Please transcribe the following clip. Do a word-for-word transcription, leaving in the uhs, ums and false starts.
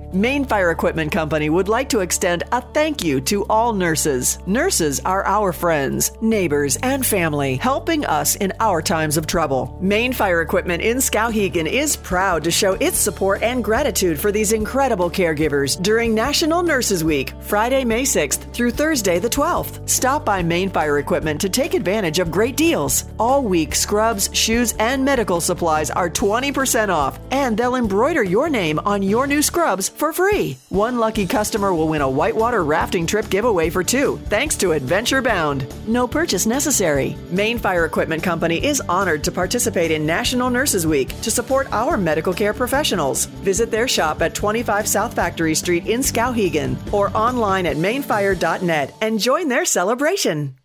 Maine Fire Equipment Company would like to extend a thank you to all nurses. Nurses are our friends, neighbors, and family, helping us in our times of trouble. Maine Fire Equipment in Skowhegan is proud to show its support and gratitude for these incredible caregivers during National Nurses Week, Friday, May sixth through Thursday the twelfth. Stop by Maine Fire Equipment to take advantage of great deals. All week, scrubs, shoes, and medical supplies are twenty percent off, and they'll embroider your name on your new scrubs for free. One lucky customer will win a whitewater rafting trip giveaway for two, thanks to Adventure Bound. No purchase necessary. Maine Fire Equipment Company is honored to participate in National Nurses Week to support our medical care professionals. Visit their shop at twenty-five South Factory Street in Skowhegan or online at maine fire dot net and join their celebration.